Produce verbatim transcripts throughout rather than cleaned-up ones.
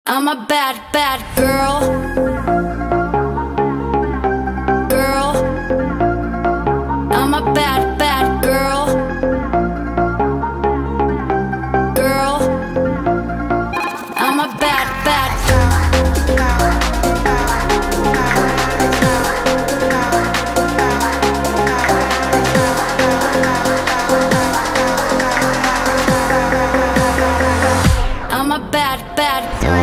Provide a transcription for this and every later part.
I'm a bad, bad girl. Girl. I'm a bad, bad girl. Girl. I'm a bad, bad girl. I'm a bad, bad girl.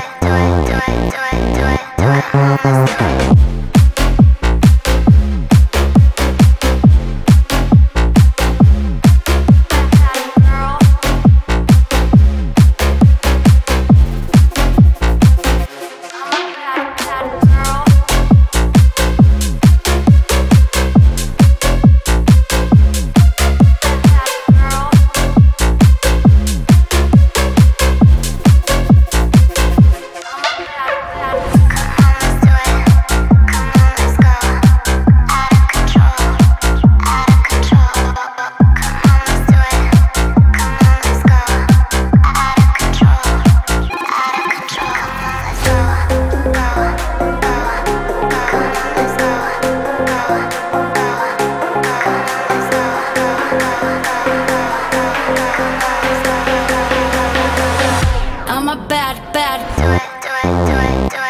I'm a bad, bad. Do it, do it, do it, do it.